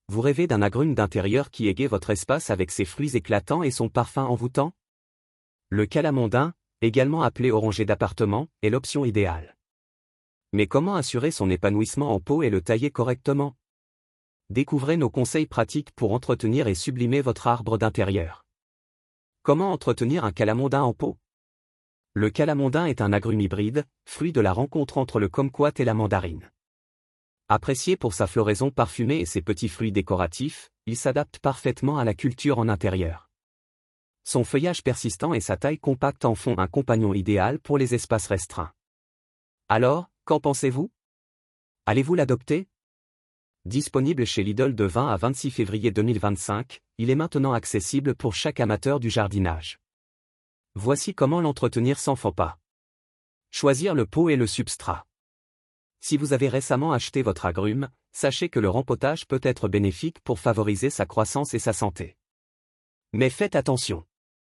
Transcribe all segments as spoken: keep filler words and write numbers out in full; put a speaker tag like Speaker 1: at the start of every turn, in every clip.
Speaker 1: Vous rêvez d'un agrume d'intérieur qui égaie votre espace avec ses fruits éclatants et son parfum envoûtant? Le calamondin, également appelé oranger d'appartement, est l'option idéale. Mais comment assurer son épanouissement en pot et le tailler correctement? Découvrez nos conseils pratiques pour entretenir et sublimer votre arbre d'intérieur. Comment entretenir un calamondin en pot? Le calamondin est un agrume hybride, fruit de la rencontre entre le kumquat et la mandarine. Apprécié pour sa floraison parfumée et ses petits fruits décoratifs, il s'adapte parfaitement à la culture en intérieur. Son feuillage persistant et sa taille compacte en font un compagnon idéal pour les espaces restreints. Alors, qu'en pensez-vous? Allez-vous l'adopter? Disponible chez Lidl de vingt à vingt-six février deux mille vingt-cinq, il est maintenant accessible pour chaque amateur du jardinage. Voici comment l'entretenir sans faux pas. Choisir le pot et le substrat. Si vous avez récemment acheté votre agrume, sachez que le rempotage peut être bénéfique pour favoriser sa croissance et sa santé. Mais faites attention.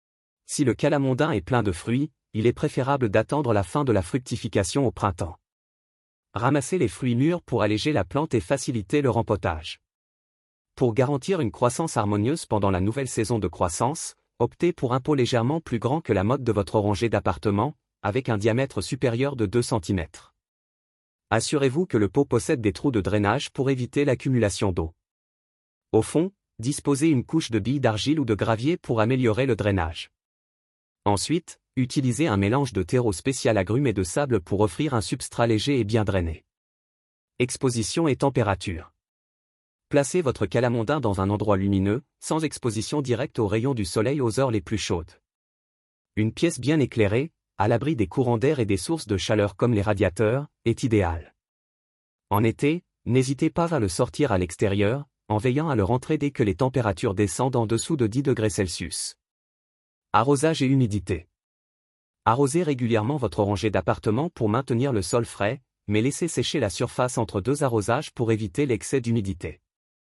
Speaker 1: Si le calamondin est plein de fruits, il est préférable d'attendre la fin de la fructification au printemps. Ramassez les fruits mûrs pour alléger la plante et faciliter le rempotage. Pour garantir une croissance harmonieuse pendant la nouvelle saison de croissance, optez pour un pot légèrement plus grand que la motte de votre oranger d'appartement, avec un diamètre supérieur de deux centimètres. Assurez-vous que le pot possède des trous de drainage pour éviter l'accumulation d'eau. Au fond, disposez une couche de billes d'argile ou de gravier pour améliorer le drainage. Ensuite, utilisez un mélange de terreau spécial agrumes et de sable pour offrir un substrat léger et bien drainé. Exposition et température. Placez votre calamondin dans un endroit lumineux, sans exposition directe aux rayons du soleil aux heures les plus chaudes. Une pièce bien éclairée, à l'abri des courants d'air et des sources de chaleur comme les radiateurs, est idéale. En été, n'hésitez pas à le sortir à l'extérieur, en veillant à le rentrer dès que les températures descendent en dessous de dix degrés Celsius. Arrosage et humidité. Arrosez régulièrement votre oranger d'appartement pour maintenir le sol frais, mais laissez sécher la surface entre deux arrosages pour éviter l'excès d'humidité.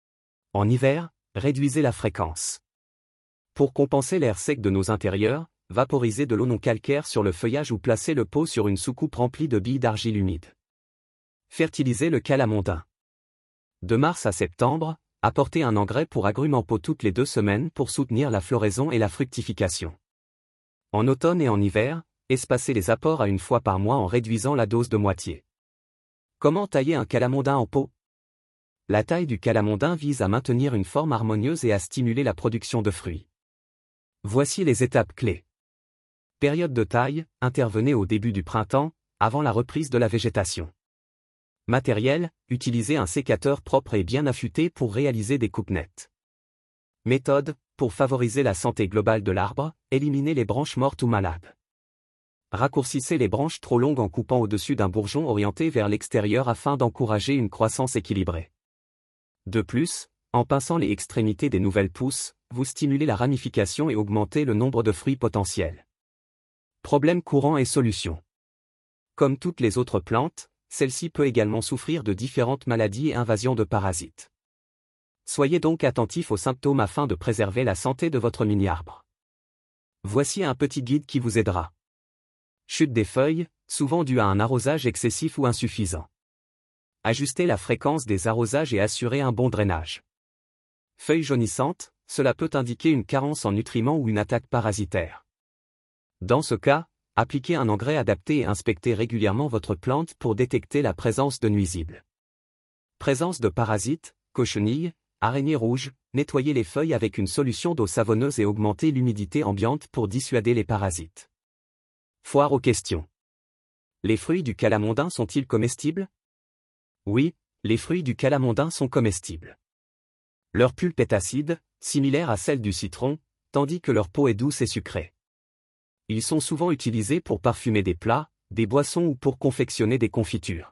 Speaker 1: En hiver, réduisez la fréquence. Pour compenser l'air sec de nos intérieurs, vaporisez de l'eau non calcaire sur le feuillage ou placez le pot sur une soucoupe remplie de billes d'argile humide. Fertilisez le calamondin. De mars à septembre, apportez un engrais pour agrumes en pot toutes les deux semaines pour soutenir la floraison et la fructification. En automne et en hiver, espacez les apports à une fois par mois en réduisant la dose de moitié. Comment tailler un calamondin en pot? La taille du calamondin vise à maintenir une forme harmonieuse et à stimuler la production de fruits. Voici les étapes clés. Période de taille, intervenez au début du printemps, avant la reprise de la végétation. Matériel, utilisez un sécateur propre et bien affûté pour réaliser des coupes nettes. Méthode, pour favoriser la santé globale de l'arbre, éliminez les branches mortes ou malades. Raccourcissez les branches trop longues en coupant au-dessus d'un bourgeon orienté vers l'extérieur afin d'encourager une croissance équilibrée. De plus, en pinçant les extrémités des nouvelles pousses, vous stimulez la ramification et augmentez le nombre de fruits potentiels. Problèmes courants et solutions. Comme toutes les autres plantes, celle-ci peut également souffrir de différentes maladies et invasions de parasites. Soyez donc attentif aux symptômes afin de préserver la santé de votre mini-arbre. Voici un petit guide qui vous aidera. Chute des feuilles, souvent due à un arrosage excessif ou insuffisant. Ajustez la fréquence des arrosages et assurez un bon drainage. Feuilles jaunissantes, cela peut indiquer une carence en nutriments ou une attaque parasitaire. Dans ce cas, appliquez un engrais adapté et inspectez régulièrement votre plante pour détecter la présence de nuisibles. Présence de parasites, cochenilles, araignées rouges, nettoyez les feuilles avec une solution d'eau savonneuse et augmentez l'humidité ambiante pour dissuader les parasites. Foire aux questions. Les fruits du calamondin sont-ils comestibles? Oui, les fruits du calamondin sont comestibles. Leur pulpe est acide, similaire à celle du citron, tandis que leur peau est douce et sucrée. Ils sont souvent utilisés pour parfumer des plats, des boissons ou pour confectionner des confitures.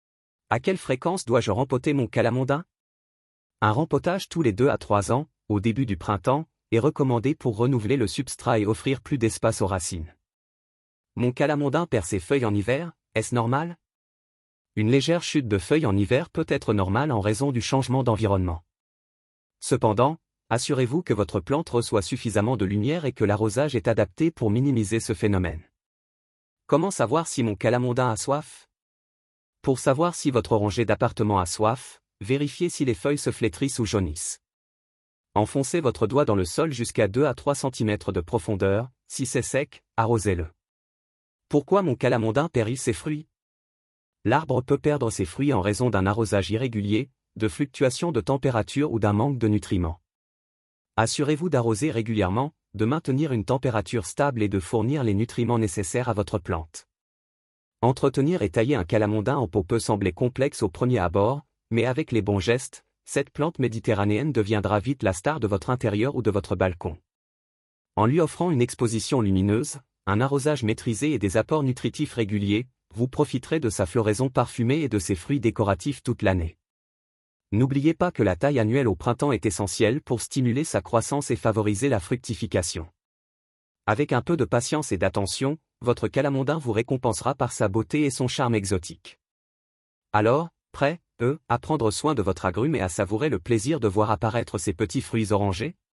Speaker 1: À quelle fréquence dois-je rempoter mon calamondin? Un rempotage tous les deux à trois ans, au début du printemps, est recommandé pour renouveler le substrat et offrir plus d'espace aux racines. Mon calamondin perd ses feuilles en hiver, est-ce normal? Une légère chute de feuilles en hiver peut être normale en raison du changement d'environnement. Cependant, assurez-vous que votre plante reçoit suffisamment de lumière et que l'arrosage est adapté pour minimiser ce phénomène. Comment savoir si mon calamondin a soif? Pour savoir si votre oranger d'appartement a soif, vérifiez si les feuilles se flétrissent ou jaunissent. Enfoncez votre doigt dans le sol jusqu'à deux à trois centimètres de profondeur, si c'est sec, arrosez-le. Pourquoi mon calamondin perd ses fruits? L'arbre peut perdre ses fruits en raison d'un arrosage irrégulier, de fluctuations de température ou d'un manque de nutriments. Assurez-vous d'arroser régulièrement, de maintenir une température stable et de fournir les nutriments nécessaires à votre plante. Entretenir et tailler un calamondin en pot peut sembler complexe au premier abord, mais avec les bons gestes, cette plante méditerranéenne deviendra vite la star de votre intérieur ou de votre balcon. En lui offrant une exposition lumineuse, un arrosage maîtrisé et des apports nutritifs réguliers, vous profiterez de sa floraison parfumée et de ses fruits décoratifs toute l'année. N'oubliez pas que la taille annuelle au printemps est essentielle pour stimuler sa croissance et favoriser la fructification. Avec un peu de patience et d'attention, votre calamondin vous récompensera par sa beauté et son charme exotique. Alors, prêt, eux, à prendre soin de votre agrume et à savourer le plaisir de voir apparaître ces petits fruits orangés?